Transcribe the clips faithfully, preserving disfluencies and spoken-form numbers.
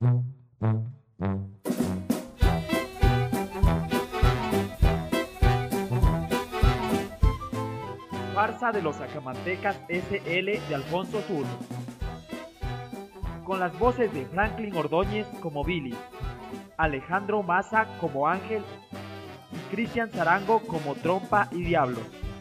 Farsa de los Sacamantecas ese ele de Alfonso Zurdo, con las voces de Franklin Ordóñez como Billy, Alejandro Maza como Ángel y Cristian Zarango como Trompa y Diablo.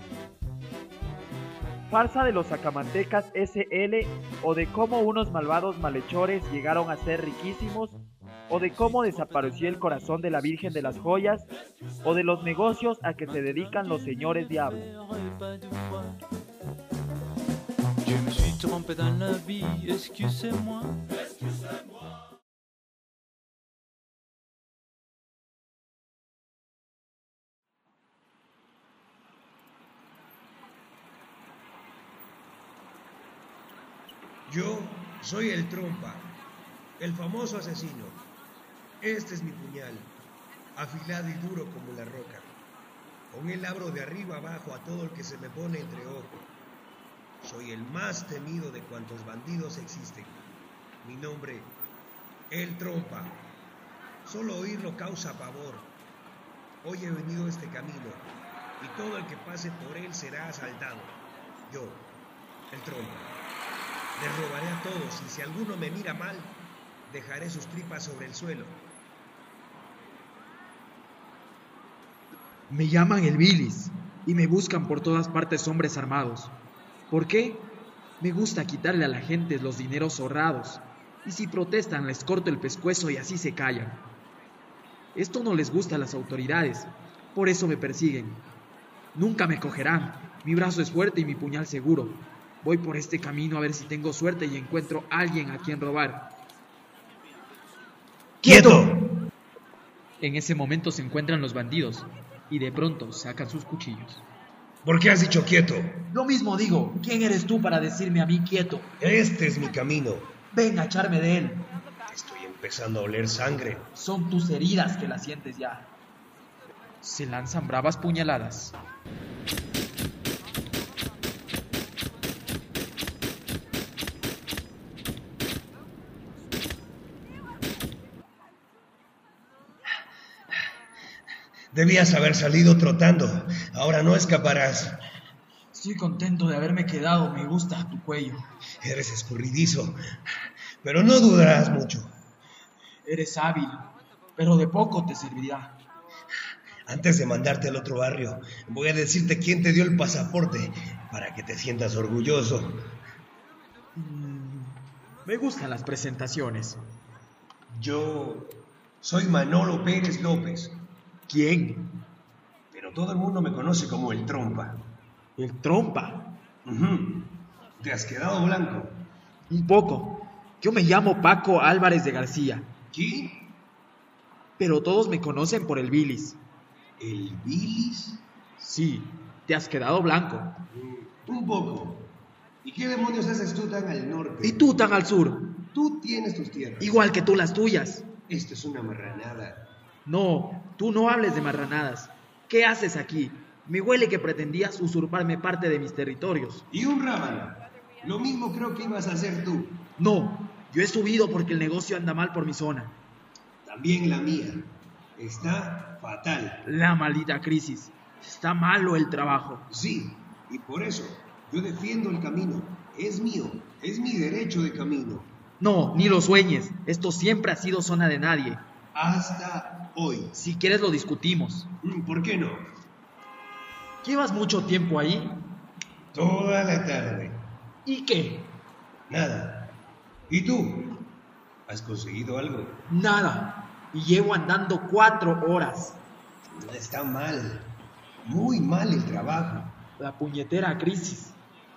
Farsa de los Sacamantecas ese ele, o de cómo unos malvados malhechores llegaron a ser riquísimos, o de cómo desapareció el corazón de la Virgen de las Joyas, o de los negocios a que se dedican los señores diablos. Je me suis trompé dans la vie, excusez-moi. Yo soy el Trompa, el famoso asesino. Este es mi puñal, afilado y duro como la roca. Con él abro de arriba abajo a todo el que se me pone entre ojos. Soy el más temido de cuantos bandidos existen. Mi nombre, el Trompa. Solo oírlo causa pavor. Hoy he venido a este camino, y todo el que pase por él será asaltado. Yo, el Trompa. Les robaré a todos, y si alguno me mira mal, dejaré sus tripas sobre el suelo. Me llaman el Bilis y me buscan por todas partes hombres armados. ¿Por qué? Me gusta quitarle a la gente los dineros ahorrados, y si protestan les corto el pescuezo y así se callan. Esto no les gusta a las autoridades, por eso me persiguen. Nunca me cogerán, mi brazo es fuerte y mi puñal seguro. Voy por este camino a ver si tengo suerte y encuentro a alguien a quien robar. ¡Quieto! En ese momento se encuentran los bandidos y de pronto sacan sus cuchillos. ¿Por qué has dicho quieto? Lo mismo digo, ¿quién eres tú para decirme a mí quieto? Este es mi camino. Ven a echarme de él. Estoy empezando a oler sangre. Son tus heridas que las sientes ya. Se lanzan bravas puñaladas. Debías haber salido trotando. Ahora no escaparás. Estoy contento de haberme quedado. Me gusta tu cuello. Eres escurridizo, pero no dudarás mucho. Eres hábil, pero de poco te servirá. Antes de mandarte al otro barrio, voy a decirte quién te dio el pasaporte para que te sientas orgulloso. Mm, me gustan las presentaciones. Yo soy Manolo Pérez López. ¿Quién? Pero todo el mundo me conoce como el Trompa. ¿El Trompa? Uh-huh. ¿Te has quedado blanco? Un poco. Yo me llamo Paco Álvarez de García. ¿Qué? Pero todos me conocen por el Bilis. ¿El Bilis? Sí, te has quedado blanco. Mm, un poco. ¿Y qué demonios haces tú tan al norte? ¿Y tú tan al sur? Tú tienes tus tierras. Igual que tú las tuyas. Esto es una marranada. No, tú no hables de marranadas. ¿Qué haces aquí? Me huele que pretendías usurparme parte de mis territorios. Y un rábano. Lo mismo creo que ibas a hacer tú. No, yo he subido porque el negocio anda mal por mi zona. También la mía. Está fatal. La maldita crisis. Está malo el trabajo. Sí, y por eso yo defiendo el camino. Es mío, es mi derecho de camino. No, ni lo sueñes. Esto siempre ha sido zona de nadie. Hasta hoy. Si quieres lo discutimos. ¿Por qué no? ¿Llevas mucho tiempo ahí? Toda la tarde. ¿Y qué? Nada. ¿Y tú? ¿Has conseguido algo? Nada. Y llevo andando cuatro horas. Está mal. Muy mal el trabajo. La puñetera crisis.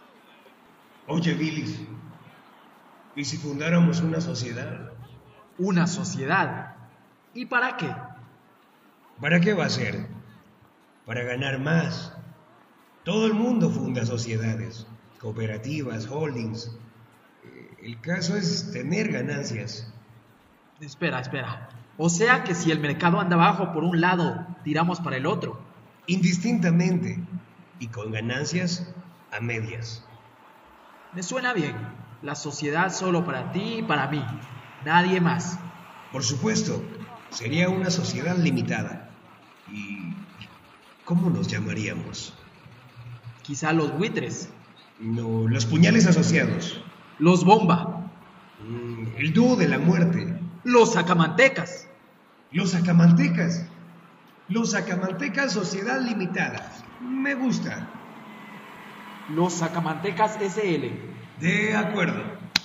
Oye, Bilis, ¿y si fundáramos una sociedad? ¿Una sociedad? ¿Y para qué? ¿Para qué va a ser? Para ganar más. Todo el mundo funda sociedades, cooperativas, holdings. El caso es tener ganancias. Espera, espera. O sea que si el mercado anda bajo por un lado, tiramos para el otro. Indistintamente. Y con ganancias a medias. Me suena bien. La sociedad solo para ti y para mí. Nadie más. Por supuesto, sería una sociedad limitada. ¿Y cómo nos llamaríamos? Quizá los buitres. No, los puñales asociados. Los bomba. Mm, el dúo de la muerte. Los sacamantecas. Los sacamantecas. Los sacamantecas Sociedad Limitada. Me gusta. Los sacamantecas S L. De acuerdo.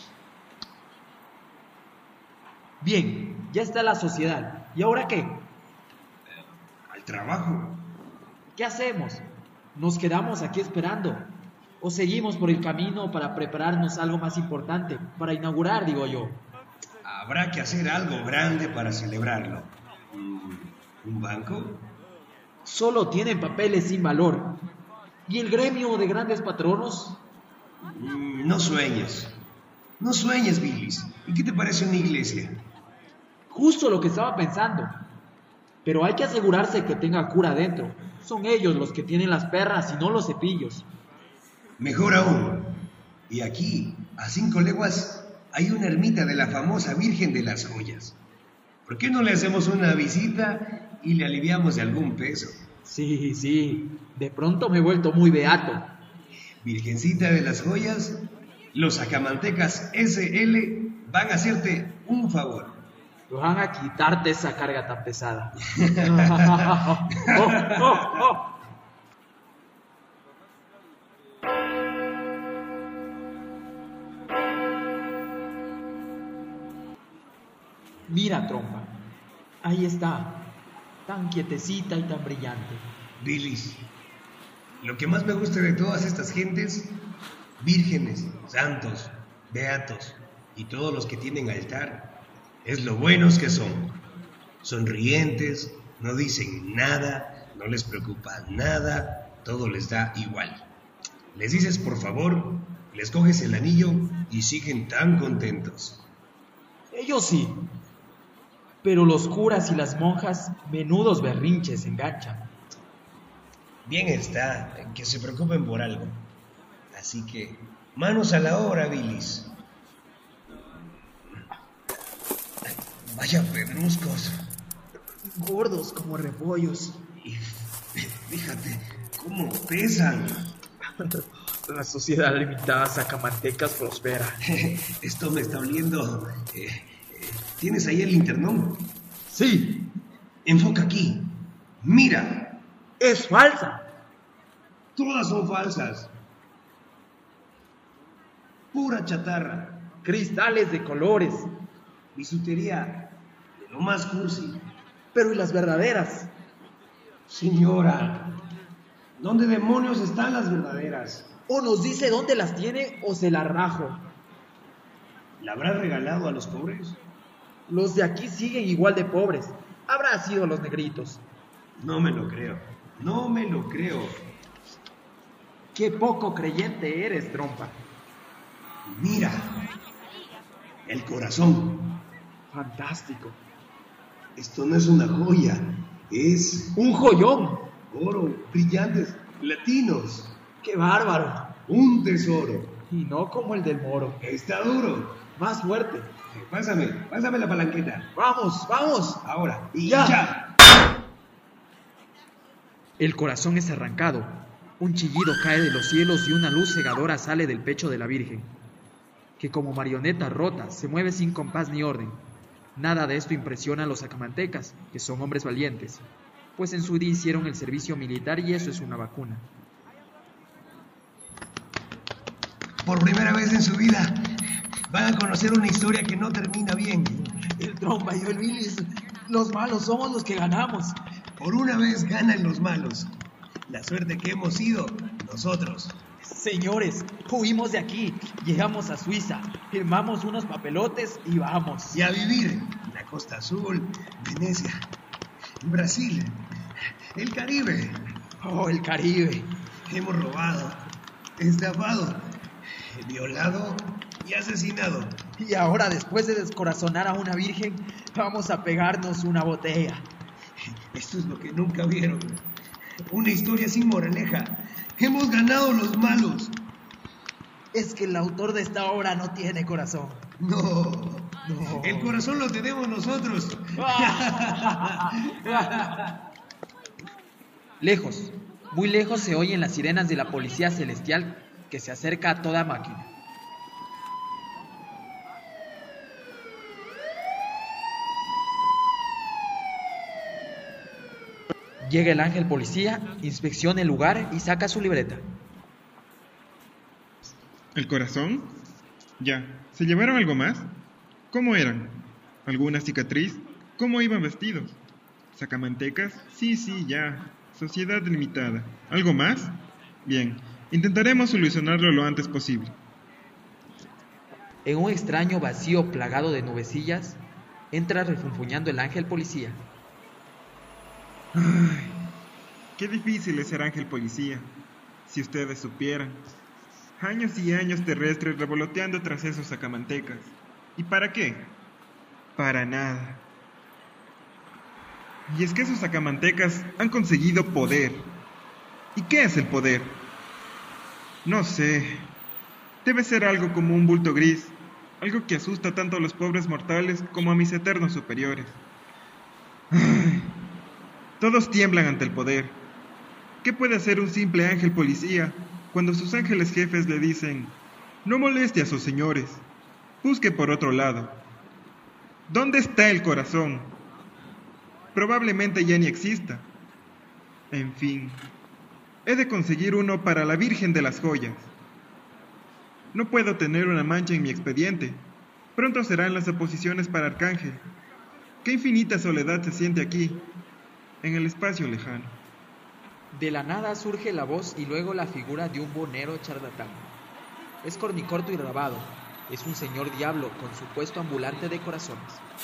Bien, ya está la sociedad. ¿Y ahora qué? Al trabajo. ¿Qué hacemos? ¿Nos quedamos aquí esperando? ¿O seguimos por el camino para prepararnos algo más importante? Para inaugurar, digo yo. Habrá que hacer algo grande para celebrarlo. ¿Un banco? Solo tienen papeles sin valor. ¿Y el gremio de grandes patronos? No sueñes. No sueñes, Billis. ¿Y qué te parece una iglesia? Justo lo que estaba pensando. Pero hay que asegurarse que tenga cura dentro. Son ellos los que tienen las perras y no los cepillos. Mejor aún. Y aquí, a cinco leguas, hay una ermita de la famosa Virgen de las Joyas. ¿Por qué no le hacemos una visita y le aliviamos de algún peso? Sí, sí. De pronto me he vuelto muy beato. Virgencita de las Joyas, los sacamantecas S L van a hacerte un favor. Van a quitarte esa carga tan pesada. oh, oh, oh. Mira, trompa, ahí está, tan quietecita y tan brillante. Billis, lo que más me gusta de todas estas gentes, vírgenes, santos, beatos y todos los que tienen altar, es lo buenos que son. Sonrientes, no dicen nada, no les preocupa nada, todo les da igual. Les dices por favor, les coges el anillo y siguen tan contentos. Ellos sí. Pero los curas y las monjas, menudos berrinches enganchan. Bien está, que se preocupen por algo. Así que, manos a la obra, Billis. Vaya pedruscos. Gordos como repollos. Y fíjate cómo pesan. La sociedad limitada sacamantecas prospera. Esto me está oliendo. Eh, eh, ¿Tienes ahí el linternón? Sí. Enfoca aquí. Mira. Es falsa. Todas son falsas. Pura chatarra. Cristales de colores. Bisutería de lo más cursi. Pero ¿y las verdaderas? Señora, ¿dónde demonios están las verdaderas? O nos dice dónde las tiene o se las rajo. ¿La habrá regalado a los pobres? Los de aquí siguen igual de pobres. Habrá sido los negritos. No me lo creo. No me lo creo. Qué poco creyente eres, trompa. Mira. El corazón. Fantástico. Esto no es una joya. Es un joyón. Oro, brillantes, latinos. ¡Qué bárbaro! Un tesoro. Y no como el del moro. Está duro. Más fuerte. Eh, pásame, pásame la palanqueta. Vamos, vamos. Ahora. Y ya. ya. El corazón es arrancado. Un chillido cae de los cielos y una luz cegadora sale del pecho de la Virgen, que como marioneta rota se mueve sin compás ni orden. Nada de esto impresiona a los sacamantecas, que son hombres valientes, pues en su día hicieron el servicio militar y eso es una vacuna. Por primera vez en su vida van a conocer una historia que no termina bien. El trompa y el Billis, los malos somos los que ganamos. Por una vez ganan los malos. La suerte que hemos sido nosotros. Señores, huimos de aquí, llegamos a Suiza, firmamos unos papelotes y vamos. Y a vivir en la Costa Azul, Venecia, Brasil, el Caribe. Oh, el Caribe. Hemos robado, estafado, violado y asesinado. Y ahora, después de descorazonar a una virgen, vamos a pegarnos una botella. Esto es lo que nunca vieron. Una historia sin moraleja. Hemos ganado los malos. Es que el autor de esta obra no tiene corazón. No. No. El corazón lo tenemos nosotros. Lejos, muy lejos se oyen las sirenas de la policía celestial que se acerca a toda máquina. Llega el ángel policía, inspecciona el lugar y saca su libreta. ¿El corazón? Ya. ¿Se llevaron algo más? ¿Cómo eran? ¿Alguna cicatriz? ¿Cómo iban vestidos? ¿Sacamantecas? Sí, sí, ya. Sociedad limitada. ¿Algo más? Bien. Intentaremos solucionarlo lo antes posible. En un extraño vacío plagado de nubecillas, entra refunfuñando el ángel policía. Ay, qué difícil es ser ángel policía, si ustedes supieran. Años y años terrestres revoloteando tras esos sacamantecas. ¿Y para qué? Para nada. Y es que esos sacamantecas han conseguido poder. ¿Y qué es el poder? No sé. Debe ser algo como un bulto gris, algo que asusta tanto a los pobres mortales como a mis eternos superiores. Ay. Todos tiemblan ante el poder. ¿Qué puede hacer un simple ángel policía cuando sus ángeles jefes le dicen: no moleste a sus señores, busque por otro lado? ¿Dónde está el corazón? Probablemente ya ni exista. En fin, he de conseguir uno para la Virgen de las Joyas. No puedo tener una mancha en mi expediente. Pronto serán las oposiciones para Arcángel. Qué infinita soledad se siente aquí, en el espacio lejano. De la nada surge la voz y luego la figura de un bonero charlatán. Es cornicorto y rabado. Es un señor diablo con su puesto ambulante de corazones.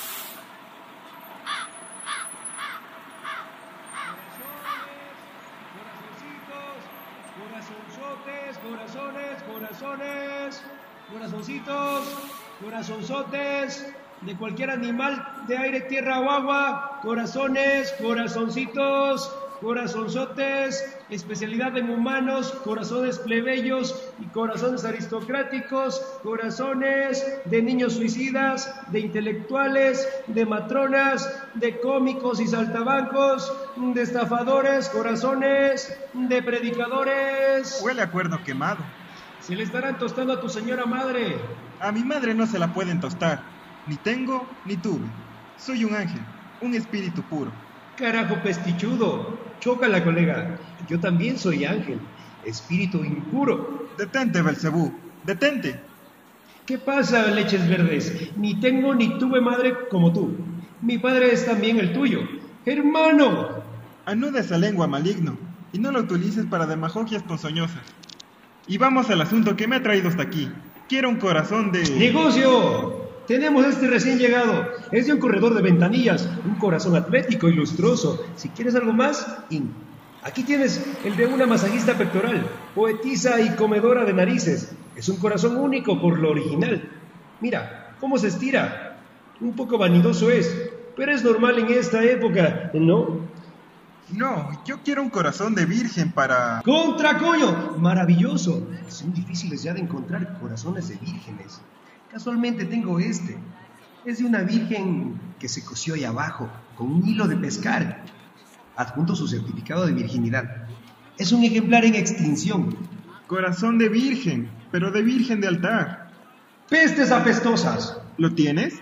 Corazonzotes, corazones, corazones, corazoncitos, corazonzotes, de cualquier animal de aire, tierra o agua, corazones, corazoncitos, corazonzotes, especialidad en humanos, corazones plebeyos y corazones aristocráticos, corazones de niños suicidas, de intelectuales, de matronas, de cómicos y saltabancos, de estafadores, corazones, de predicadores. Huele a cuerno quemado. Se le estarán tostando a tu señora madre. A mi madre no se la pueden tostar. Ni tengo, ni tuve. Soy un ángel, un espíritu puro. Carajo pestichudo. Chócala, colega. Yo también soy ángel, espíritu impuro. Detente, Belcebú, detente. ¿Qué pasa, leches verdes? Ni tengo ni tuve madre como tú. Mi padre es también el tuyo. ¡Hermano! Anuda esa lengua, maligno, y no la utilices para demagogias ponzoñosas. Y vamos al asunto que me ha traído hasta aquí. Quiero un corazón de... ¡Negocio! Tenemos este recién llegado. Es de un corredor de ventanillas, un corazón atlético y lustroso. Si quieres algo más, in. Aquí tienes el de una masajista pectoral, poetisa y comedora de narices. Es un corazón único por lo original. Mira, cómo se estira. Un poco vanidoso es, pero es normal en esta época, ¿no? No, yo quiero un corazón de virgen para... ¡Contra coño! ¡Maravilloso! Son difíciles ya de encontrar corazones de vírgenes. Casualmente tengo este. Es de una virgen que se cosió ahí abajo, con un hilo de pescar. Adjunto su certificado de virginidad. Es un ejemplar en extinción. Corazón de virgen, pero de virgen de altar. ¡Pestes apestosas! ¿Lo tienes?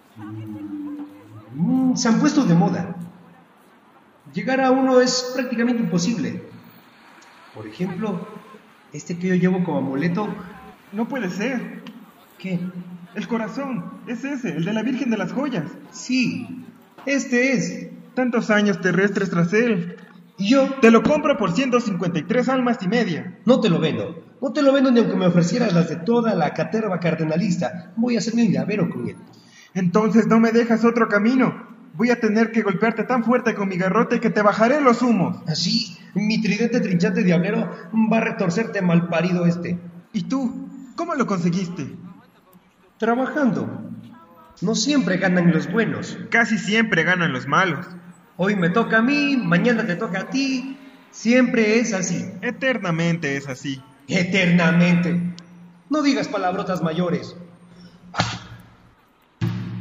Mm, se han puesto de moda. Llegar a uno es prácticamente imposible. Por ejemplo, este que yo llevo como amuleto... No puede ser. ¿Qué? El corazón, es ese, el de la Virgen de las Joyas. Sí, este es. Tantos años terrestres tras él. ¿Y yo? Te lo compro por ciento cincuenta y tres almas y media. No te lo vendo. No te lo vendo ni aunque me ofrecieras las de toda la caterva cardenalista. Voy a hacerme un llavero con él. Entonces no me dejas otro camino. Voy a tener que golpearte tan fuerte con mi garrote que te bajaré los humos. Así, mi tridente trinchante diablero va a retorcerte malparido este. ¿Y tú? ¿Cómo lo conseguiste? Trabajando. No siempre ganan los buenos. Casi siempre ganan los malos. Hoy me toca a mí, mañana te toca a ti. Siempre es así. Eternamente es así. Eternamente. No digas palabrotas mayores.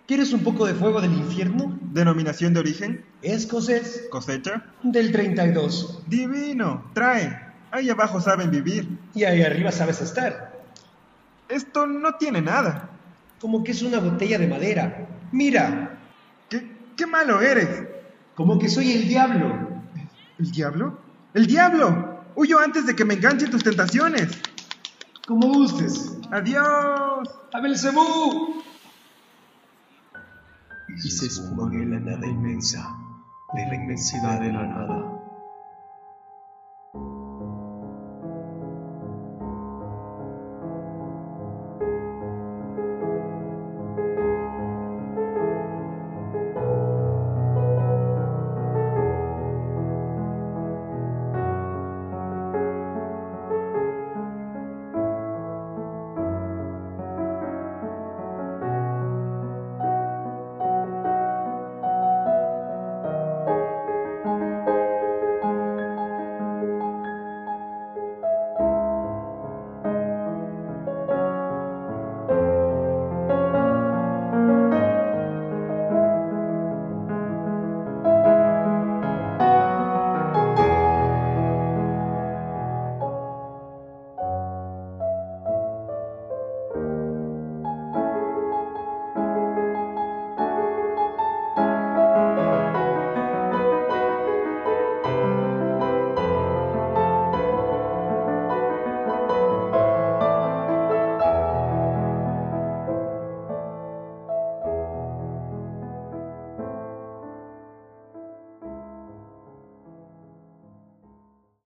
¿Quieres un poco de fuego del infierno? Denominación de origen, Escocés. cosecha. Del treinta y dos. Divino, trae. Ahí abajo saben vivir. Y ahí arriba sabes estar. Esto no tiene nada. Como que es una botella de madera. Mira. ¿Qué, qué malo eres? Como que soy el diablo. ¿El diablo? ¡El diablo! Huyo antes de que me enganchen tus tentaciones. Como gustes. ¡Adiós! ¡A Belcebú! Y se esfuman en la nada inmensa, de la inmensidad de la nada.